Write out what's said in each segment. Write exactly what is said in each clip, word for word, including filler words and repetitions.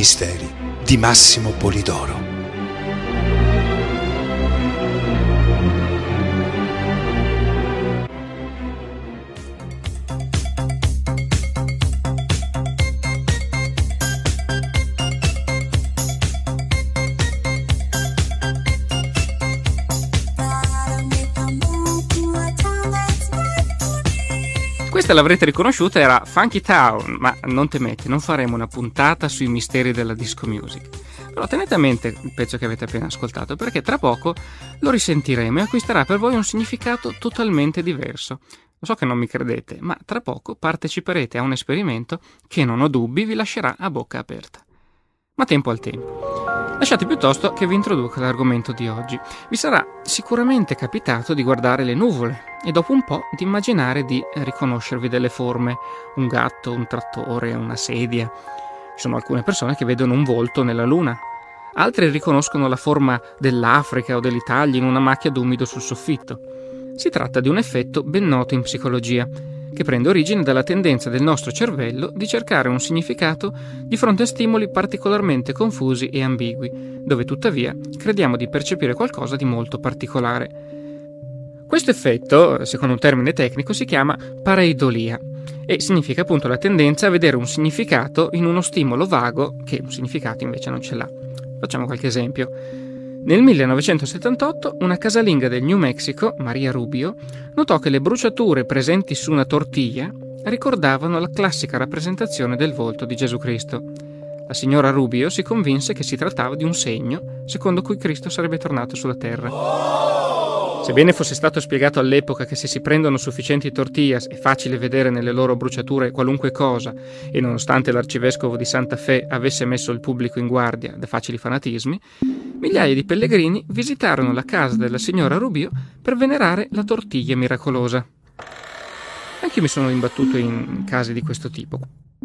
misteri di Massimo Polidoro. Questa l'avrete riconosciuta, era Funky Town, ma non temete, non faremo una puntata sui misteri della disco music. Però tenete a mente il pezzo che avete appena ascoltato, perché tra poco lo risentiremo e acquisterà per voi un significato totalmente diverso. Lo so che non mi credete, ma tra poco parteciperete a un esperimento che, non ho dubbi, vi lascerà a bocca aperta. Ma tempo al tempo. Lasciate piuttosto che vi introduca l'argomento di oggi. Vi sarà sicuramente capitato di guardare le nuvole e dopo un po' di immaginare di riconoscervi delle forme, un gatto, un trattore, una sedia. Ci sono alcune persone che vedono un volto nella luna, altre riconoscono la forma dell'Africa o dell'Italia in una macchia d'umido sul soffitto. Si tratta di un effetto ben noto in psicologia, che prende origine dalla tendenza del nostro cervello di cercare un significato di fronte a stimoli particolarmente confusi e ambigui, dove tuttavia crediamo di percepire qualcosa di molto particolare. Questo effetto, secondo un termine tecnico, si chiama pareidolia e significa appunto la tendenza a vedere un significato in uno stimolo vago che un significato invece non ce l'ha. Facciamo qualche esempio. Nel millenovecentosettantotto una casalinga del New Mexico, Maria Rubio, notò che le bruciature presenti su una tortiglia ricordavano la classica rappresentazione del volto di Gesù Cristo. La signora Rubio si convinse che si trattava di un segno secondo cui Cristo sarebbe tornato sulla terra. Sebbene fosse stato spiegato all'epoca che se si prendono sufficienti tortillas è facile vedere nelle loro bruciature qualunque cosa, e nonostante l'arcivescovo di Santa Fe avesse messo il pubblico in guardia da facili fanatismi, migliaia di pellegrini visitarono la casa della signora Rubio per venerare la tortiglia miracolosa. Anche io mi sono imbattuto in casi di questo tipo.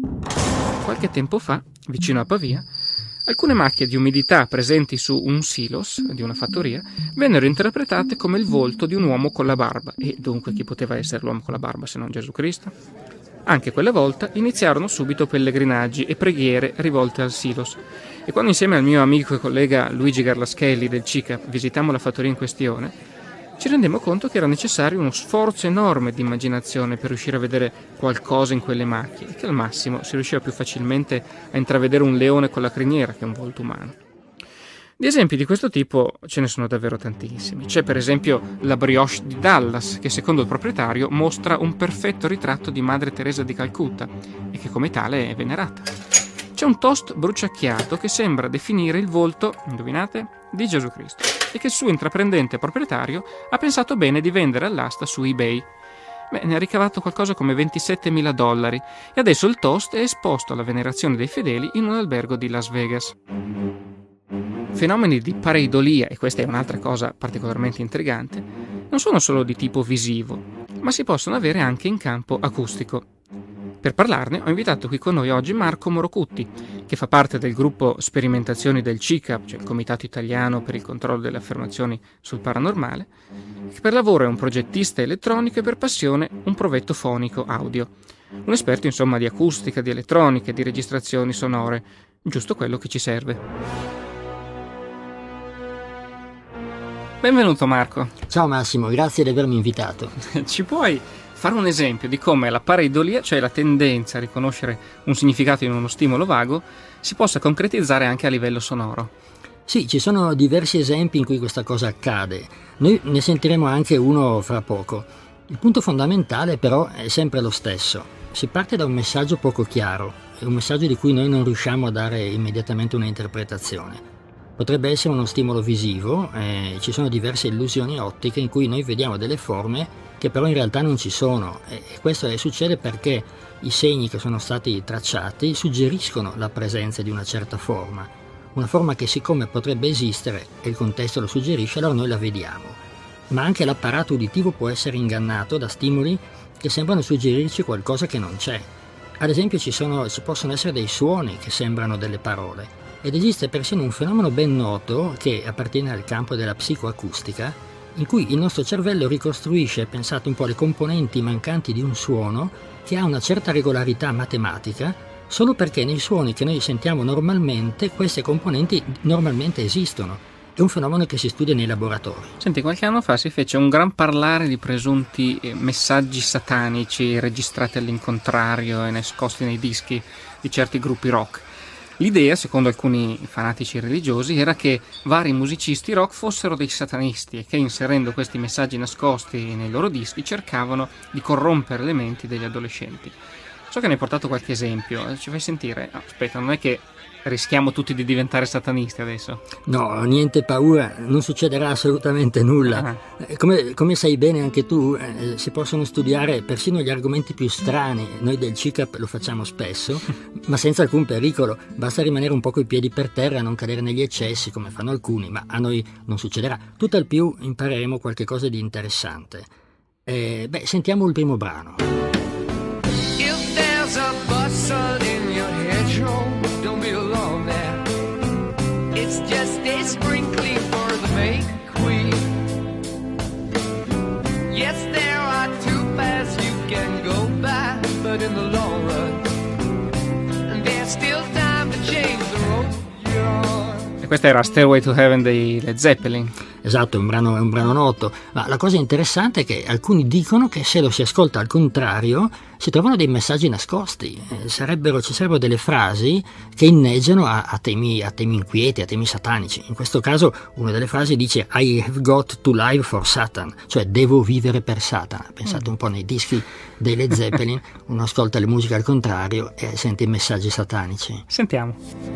Qualche tempo fa, vicino a Pavia, alcune macchie di umidità presenti su un silos di una fattoria vennero interpretate come il volto di un uomo con la barba, e dunque chi poteva essere l'uomo con la barba se non Gesù Cristo? Anche quella volta iniziarono subito pellegrinaggi e preghiere rivolte al silos, e quando insieme al mio amico e collega Luigi Garlaschelli del C I C A P visitammo la fattoria in questione, ci rendemmo conto che era necessario uno sforzo enorme di immaginazione per riuscire a vedere qualcosa in quelle macchie, e che al massimo si riusciva più facilmente a intravedere un leone con la criniera che un volto umano. Di esempi di questo tipo ce ne sono davvero tantissimi. C'è per esempio la brioche di Dallas, che secondo il proprietario mostra un perfetto ritratto di Madre Teresa di Calcutta e che come tale è venerata. C'è un toast bruciacchiato che sembra definire il volto, indovinate, di Gesù Cristo, e che il suo intraprendente proprietario ha pensato bene di vendere all'asta su eBay. Beh, ne ha ricavato qualcosa come ventisettemila dollari e adesso il toast è esposto alla venerazione dei fedeli in un albergo di Las Vegas. Fenomeni di pareidolia, e questa è un'altra cosa particolarmente intrigante, non sono solo di tipo visivo, ma si possono avere anche in campo acustico. Per parlarne ho invitato qui con noi oggi Marco Morocutti, che fa parte del gruppo Sperimentazioni del C I C A P, cioè il Comitato Italiano per il Controllo delle Affermazioni sul Paranormale, che per lavoro è un progettista elettronico e per passione un provetto fonico audio. Un esperto insomma di acustica, di elettronica e di registrazioni sonore, giusto quello che ci serve. Benvenuto Marco. Ciao Massimo, grazie di avermi invitato. Ci puoi fare un esempio di come la pareidolia, cioè la tendenza a riconoscere un significato in uno stimolo vago, si possa concretizzare anche a livello sonoro? Sì, ci sono diversi esempi in cui questa cosa accade. Noi ne sentiremo anche uno fra poco. Il punto fondamentale però è sempre lo stesso. Si parte da un messaggio poco chiaro, è un messaggio di cui noi non riusciamo a dare immediatamente una interpretazione. Potrebbe essere uno stimolo visivo, eh, ci sono diverse illusioni ottiche in cui noi vediamo delle forme che però in realtà non ci sono, e questo succede perché i segni che sono stati tracciati suggeriscono la presenza di una certa forma, una forma che siccome potrebbe esistere e il contesto lo suggerisce, allora noi la vediamo. Ma anche l'apparato uditivo può essere ingannato da stimoli che sembrano suggerirci qualcosa che non c'è. Ad esempio ci, sono, ci possono essere dei suoni che sembrano delle parole, ed esiste persino un fenomeno ben noto che appartiene al campo della psicoacustica, in cui il nostro cervello ricostruisce, pensate un po', le componenti mancanti di un suono che ha una certa regolarità matematica, solo perché nei suoni che noi sentiamo normalmente queste componenti normalmente esistono. È un fenomeno che si studia nei laboratori. Senti, qualche anno fa si fece un gran parlare di presunti messaggi satanici registrati all'incontrario e nascosti nei dischi di certi gruppi rock. L'idea, secondo alcuni fanatici religiosi, era che vari musicisti rock fossero dei satanisti e che inserendo questi messaggi nascosti nei loro dischi cercavano di corrompere le menti degli adolescenti. So che ne hai portato qualche esempio, ci fai sentire? No, aspetta, non è che rischiamo tutti di diventare satanisti adesso? No, niente paura, non succederà assolutamente nulla. Ah. Come, come sai bene anche tu, eh, si possono studiare persino gli argomenti più strani. Noi del C I C A P lo facciamo spesso, ma senza alcun pericolo. Basta rimanere un po' coi piedi per terra e non cadere negli eccessi, come fanno alcuni, ma a noi non succederà. Tutt'al più impareremo qualche cosa di interessante. Eh, beh, sentiamo il primo brano. If there's a bustle in your hedgerow, don't be alone there. It's just a sprinkling for the May Queen. Yes, there are two paths you can go by, but in the long run, there's still time to change the road you're on. E questa era Stairway to Heaven dei Led Zeppelin. Esatto, è un brano, è un brano noto, ma la cosa interessante è che alcuni dicono che se lo si ascolta al contrario si trovano dei messaggi nascosti, eh, sarebbero, ci sarebbero delle frasi che inneggiano a, a, temi, a temi inquieti, a temi satanici. In questo caso una delle frasi dice I have got to live for Satan, cioè devo vivere per Satana. Pensate un po' nei dischi dei Led Zeppelin, uno ascolta le musiche al contrario e sente i messaggi satanici. Sentiamo.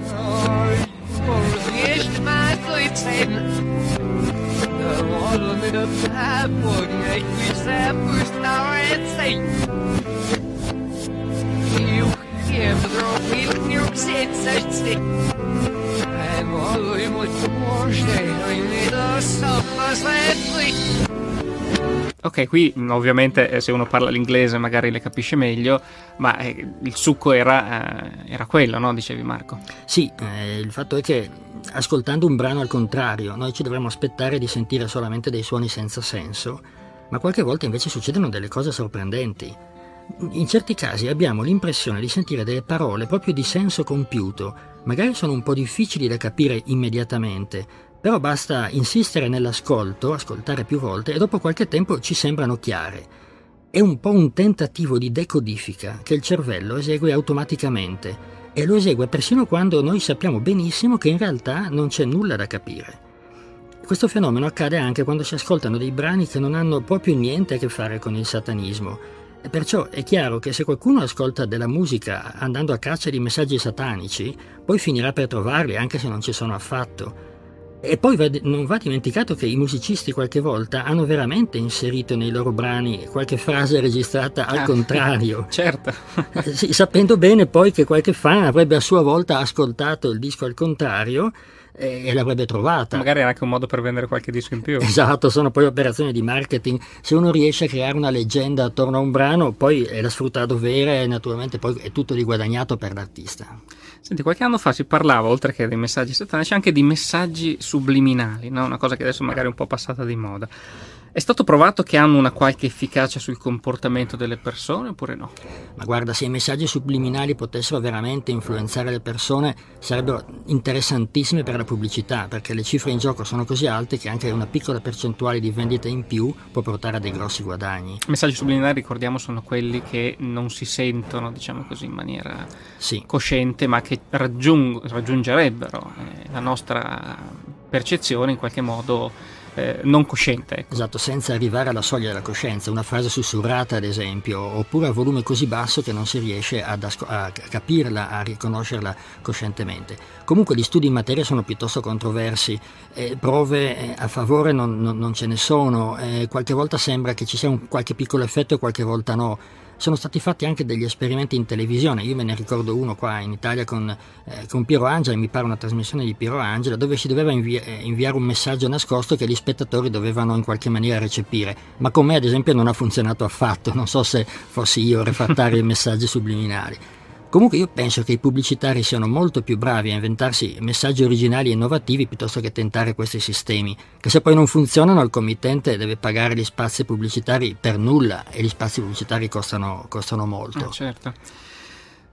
Ok, qui ovviamente se uno parla l'inglese magari le capisce meglio, ma eh, il succo era, eh, era quello, no? Dicevi Marco. Sì, eh, il fatto è che ascoltando un brano al contrario noi ci dovremmo aspettare di sentire solamente dei suoni senza senso, ma qualche volta invece succedono delle cose sorprendenti. In certi casi abbiamo l'impressione di sentire delle parole proprio di senso compiuto, magari sono un po' difficili da capire immediatamente, però basta insistere nell'ascolto, ascoltare più volte e dopo qualche tempo ci sembrano chiare. È un po' un tentativo di decodifica che il cervello esegue automaticamente e lo esegue persino quando noi sappiamo benissimo che in realtà non c'è nulla da capire. Questo fenomeno accade anche quando si ascoltano dei brani che non hanno proprio niente a che fare con il satanismo. E perciò è chiaro che se qualcuno ascolta della musica andando a caccia di messaggi satanici, poi finirà per trovarli anche se non ci sono affatto. E poi va, non va dimenticato che i musicisti qualche volta hanno veramente inserito nei loro brani qualche frase registrata al ah, contrario. Certo. Sì, sapendo bene poi che qualche fan avrebbe a sua volta ascoltato il disco al contrario e, e l'avrebbe trovata. Magari è anche un modo per vendere qualche disco in più. Esatto, sono poi operazioni di marketing. Se uno riesce a creare una leggenda attorno a un brano, poi la sfrutta a dovere e naturalmente poi è tutto di guadagnato per l'artista. Senti, qualche anno fa si parlava, oltre che dei messaggi satanici, anche di messaggi subliminali, no? Una cosa che adesso magari è un po' passata di moda. È stato provato che hanno una qualche efficacia sul comportamento delle persone oppure no? Ma guarda, se i messaggi subliminali potessero veramente influenzare le persone sarebbero interessantissime per la pubblicità, perché le cifre in gioco sono così alte che anche una piccola percentuale di vendite in più può portare a dei grossi guadagni. I messaggi subliminali, ricordiamo, sono quelli che non si sentono, diciamo così, in maniera sì. cosciente, ma che raggiung- raggiungerebbero eh, la nostra percezione in qualche modo Eh, non cosciente, ecco. Esatto, senza arrivare alla soglia della coscienza, una frase sussurrata ad esempio, oppure a volume così basso che non si riesce ad asco- a capirla, a riconoscerla coscientemente. Comunque gli studi in materia sono piuttosto controversi, eh, prove eh, a favore non, non, non ce ne sono, eh, qualche volta sembra che ci sia un qualche piccolo effetto e qualche volta no. Sono stati fatti anche degli esperimenti in televisione, io me ne ricordo uno qua in Italia con, eh, con Piero Angela, mi pare una trasmissione di Piero Angela, dove si doveva invi- inviare un messaggio nascosto che gli spettatori dovevano in qualche maniera recepire, ma con me ad esempio non ha funzionato affatto, non so se fossi io refrattario ai messaggi subliminali. Comunque io penso che i pubblicitari siano molto più bravi a inventarsi messaggi originali e innovativi piuttosto che tentare questi sistemi, che se poi non funzionano il committente deve pagare gli spazi pubblicitari per nulla e gli spazi pubblicitari costano, costano molto. Ah, certo.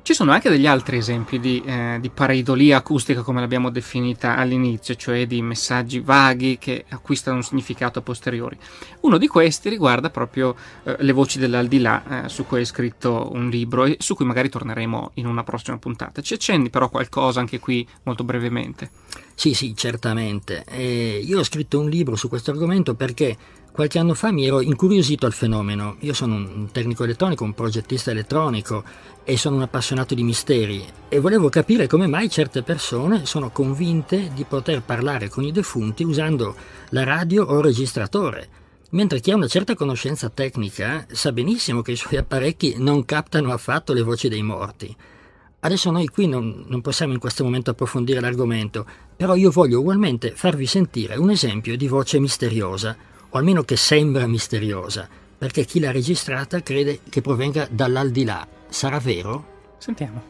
Ci sono anche degli altri esempi di, eh, di pareidolia acustica, come l'abbiamo definita all'inizio, cioè di messaggi vaghi che acquistano un significato a posteriori. Uno di questi riguarda proprio eh, le voci dell'aldilà, eh, su cui hai scritto un libro e su cui magari torneremo in una prossima puntata. Ci accenni però qualcosa anche qui molto brevemente? Sì, sì, certamente. Eh, io ho scritto un libro su questo argomento perché qualche anno fa mi ero incuriosito al fenomeno. Io sono un tecnico elettronico, un progettista elettronico e sono un appassionato di misteri e volevo capire come mai certe persone sono convinte di poter parlare con i defunti usando la radio o il registratore, mentre chi ha una certa conoscenza tecnica sa benissimo che i suoi apparecchi non captano affatto le voci dei morti. Adesso noi qui non, non possiamo in questo momento approfondire l'argomento, però io voglio ugualmente farvi sentire un esempio di voce misteriosa, o almeno che sembra misteriosa, perché chi l'ha registrata crede che provenga dall'aldilà. Sarà vero? Sentiamo.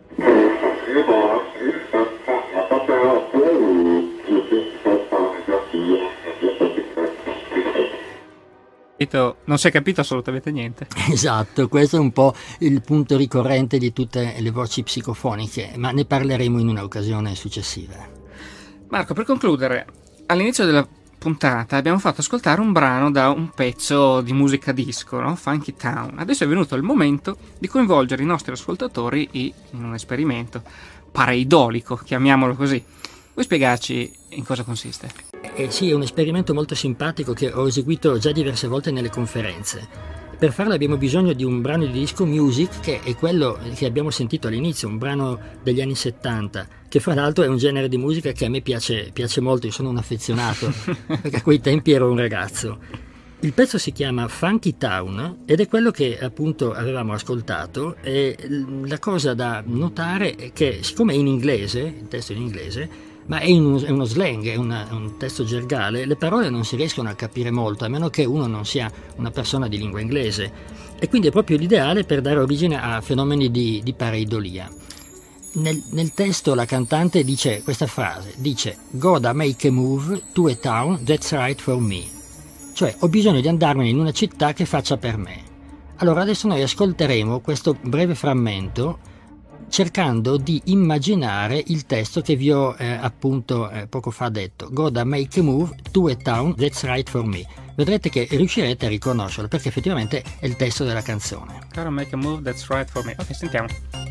Non si è capito assolutamente niente. Esatto, questo è un po' il punto ricorrente di tutte le voci psicofoniche, ma ne parleremo in un'occasione successiva. Marco, per concludere, all'inizio della puntata abbiamo fatto ascoltare un brano da un pezzo di musica disco, no? Funky Town. Adesso è venuto il momento di coinvolgere i nostri ascoltatori in un esperimento pareidolico, chiamiamolo così. Vuoi spiegarci in cosa consiste? Eh sì, è un esperimento molto simpatico che ho eseguito già diverse volte nelle conferenze. Per farlo abbiamo bisogno di un brano di disco music, che è quello che abbiamo sentito all'inizio, un brano degli anni settanta, che fra l'altro è un genere di musica che a me piace, piace molto, io sono un affezionato, perché a quei tempi ero un ragazzo. Il pezzo si chiama Funky Town ed è quello che appunto avevamo ascoltato, e la cosa da notare è che siccome è in inglese, il testo è in inglese, ma è, in uno, è uno slang, è una, un testo gergale, le parole non si riescono a capire molto, a meno che uno non sia una persona di lingua inglese, e quindi è proprio l'ideale per dare origine a fenomeni di, di pareidolia. Nel, nel testo la cantante dice questa frase, dice "Gotta make a move to a town that's right for me", cioè ho bisogno di andarmene in una città che faccia per me. Allora adesso noi ascolteremo questo breve frammento cercando di immaginare il testo che vi ho eh, appunto eh, poco fa detto, "Gotta make a move to a town that's right for me". Vedrete che riuscirete a riconoscerlo perché effettivamente è il testo della canzone. Gotta make a move that's right for me. Ok, sentiamo.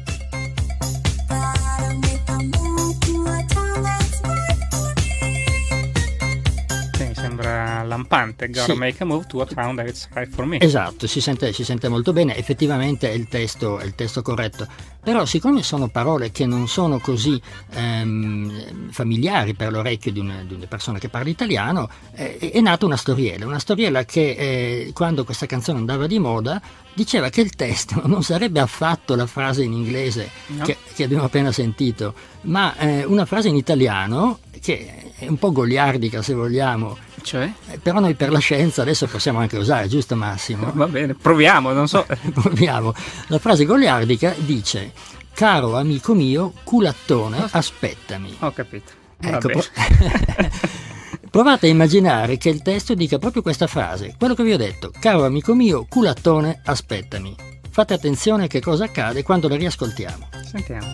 Sembra lampante. Gotta sì. make a move to a town that's right for me. Esatto, si sente, si sente molto bene, effettivamente è il testo, è il testo corretto. Però siccome sono parole che non sono così ehm, familiari per l'orecchio di una, di una persona che parla italiano, eh, è nata una storiella, una storiella che eh, quando questa canzone andava di moda diceva che il testo non sarebbe affatto la frase in inglese no. che, che abbiamo appena sentito, ma eh, una frase in italiano che è un po' goliardica se vogliamo. Cioè? Eh, però noi per la scienza adesso possiamo anche usare, giusto Massimo? Va bene, proviamo, non so. Proviamo. La frase goliardica dice: "Caro amico mio, culattone, aspettami". Ho capito. Ecco, pro- provate a immaginare che il testo dica proprio questa frase, quello che vi ho detto: "Caro amico mio, culattone, aspettami". Fate attenzione che cosa accade quando la riascoltiamo. Sentiamo.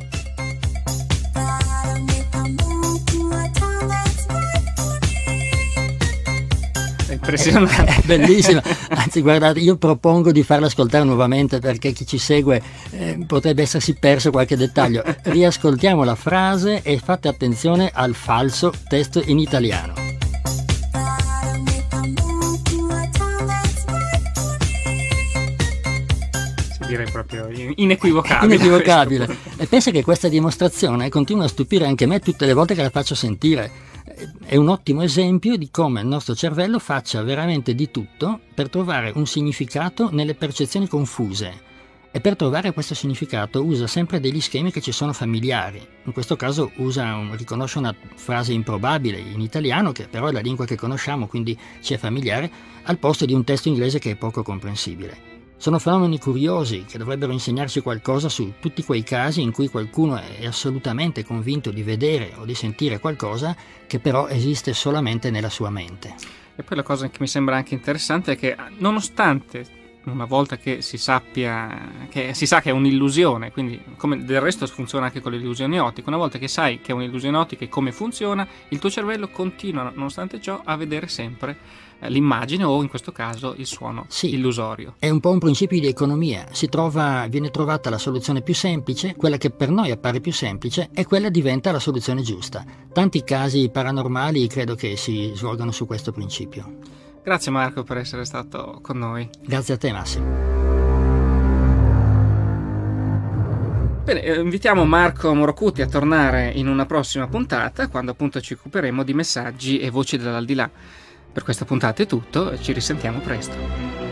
Impressionante. È bellissima, anzi guardate, io propongo di farla ascoltare nuovamente perché chi ci segue eh, potrebbe essersi perso qualche dettaglio. Riascoltiamo la frase e fate attenzione al falso testo in italiano. Direi proprio inequivocabile. Inequivocabile. E pensa che questa dimostrazione continua a stupire anche me tutte le volte che la faccio sentire. È un ottimo esempio di come il nostro cervello faccia veramente di tutto per trovare un significato nelle percezioni confuse, e per trovare questo significato usa sempre degli schemi che ci sono familiari. In questo caso usa un, riconosce una frase improbabile in italiano, che però è la lingua che conosciamo, quindi ci è familiare, al posto di un testo inglese che è poco comprensibile. Sono fenomeni curiosi che dovrebbero insegnarci qualcosa su tutti quei casi in cui qualcuno è assolutamente convinto di vedere o di sentire qualcosa che però esiste solamente nella sua mente. E poi la cosa che mi sembra anche interessante è che nonostante una volta che si sappia che si sa che è un'illusione, quindi come del resto funziona anche con le illusioni ottiche, una volta che sai che è un'illusione ottica e come funziona, il tuo cervello continua nonostante ciò a vedere sempre eh, l'immagine o in questo caso il suono Sì, illusorio. è un po' un principio di economia, si trova, viene trovata la soluzione più semplice, quella che per noi appare più semplice e quella diventa la soluzione giusta. Tanti casi paranormali credo che si svolgano su questo principio. Grazie Marco per essere stato con noi. Grazie a te Massimo. Bene, eh, invitiamo Marco Morocuti a tornare in una prossima puntata, quando appunto ci occuperemo di messaggi e voci dall'aldilà. Per questa puntata è tutto, ci risentiamo presto.